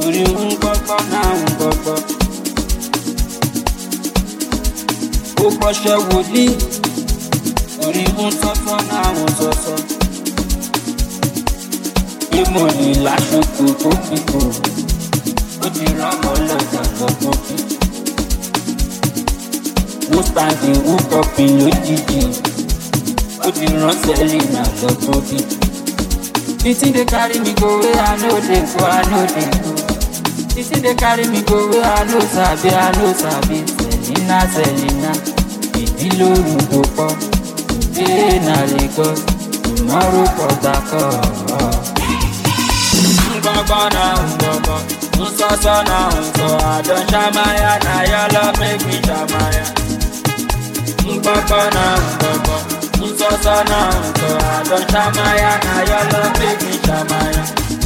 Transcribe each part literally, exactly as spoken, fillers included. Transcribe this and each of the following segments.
Orí ń gbọ́gbọ́ náà ń gbọ́gbọ́. Ó gbọ́ṣẹ́ wòlíì. Orí ń sọ́sọ́ náà ń sọ́sọ́. Bí mo lè láṣokò tó fi kò. Ó ti rán mọ́ lọ́jà lọ́gbọ́n kí. Mo standi hook up lójijì. Ó ti rán Selena lọ́gbọ́n kí. Títí dey carry me go where I no dey go, I no dey go. Títí dey carry me go where I no sabi, I no sabi. Selena, Selena, ìdí lóru tó pọ̀. Today na Lagos, tomorrow Port Harcourt. Ngbọ́gbọ́ na ngbọ́gbọ́, nsọ́sọ́ na nsọ́. I don ṣàmáyà na your love make me ṣàmáyà. Ngbọ́gbọ́ na ngbọ́gbọ́, nsọ́sọ́ na nsọ́. I don ṣàmáyà na your love make me ṣàmáyà.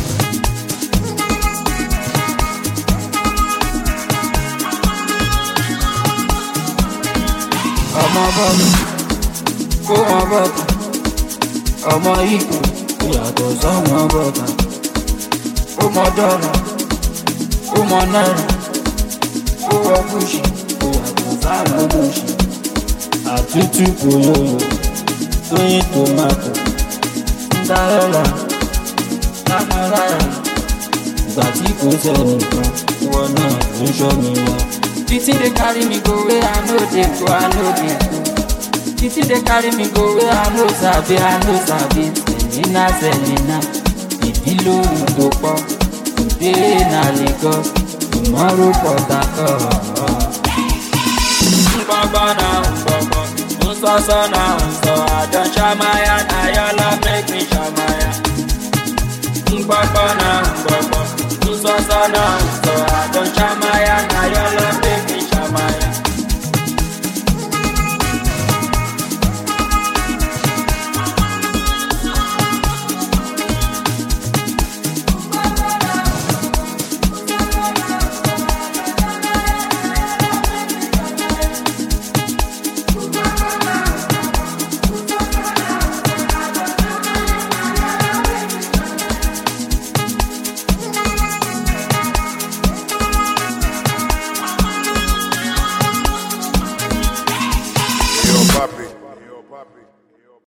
Ọmọ bọ́ọ̀lù, kó wọn bọ́ọ̀kà. Ọmọ Ìgbò, kò yàtọ̀ sọ́mọ bọ́ọ̀kà. Ó mọ dọ́là, ó mọ náírà. Ó wọ Gucci, kò yàtọ̀ sáwọn olóṣì. Àtútù kò yọyọ, Tóyìn tòmátò. Cinderella, lámọ́láyà. Ìgbà tí kò sẹ́nìkan, ìwọ náà ló ń ṣọ́ mi lọ. Títí dey carry me go where I no dey go, I no dey go. Títí dey carry me go where I no sabi, I no sabi. Selena, Selena, ìdí lóru tó pọ̀. Today na Lagos, tomorrow Port Harcourt. Ngbọ́gbọ́ na ngbọ́gbọ́, nsọ́sọ́ na nsọ́. I don ṣàmáyà na your love make me ṣàmáyà. Ngbọ́gbọ́ na ngbọ́gbọ́, nsọ́sọ́ na nsọ́. I don ṣàmáyà na your love.